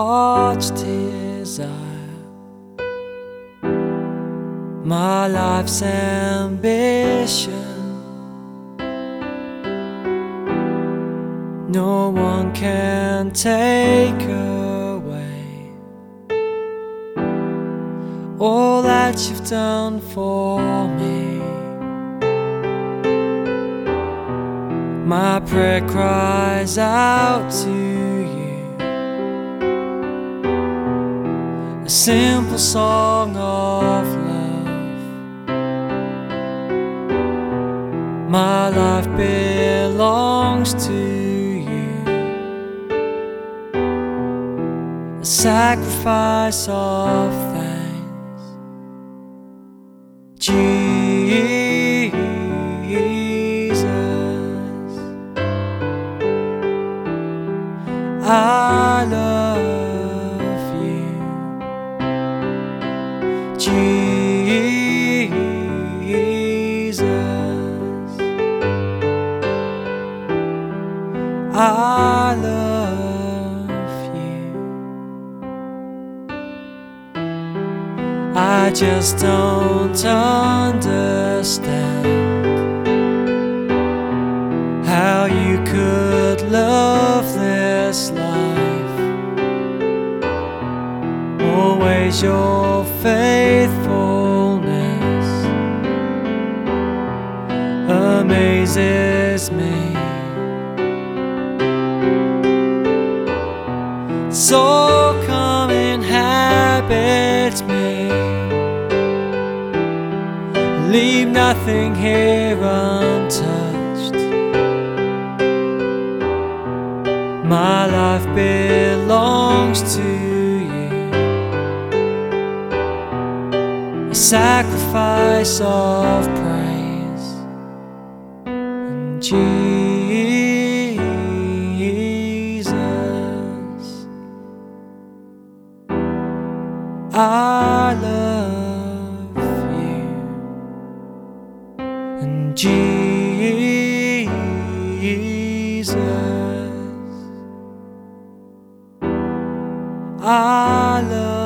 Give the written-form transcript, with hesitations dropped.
heart's desire, my life's ambition. No one can take away all that you've done for me. My prayer cries out to you, a simple song of love. My life belongs to you, a sacrifice of thanks. Jesus, I love you. Jesus, I love you. I just don't understand how you could love this life. Always your faithfulness amazes me. So come inhabit me, leave nothing here untouched. My life belongs to you, a sacrifice of praise. And Jesus, I love you. And Jesus, I love you.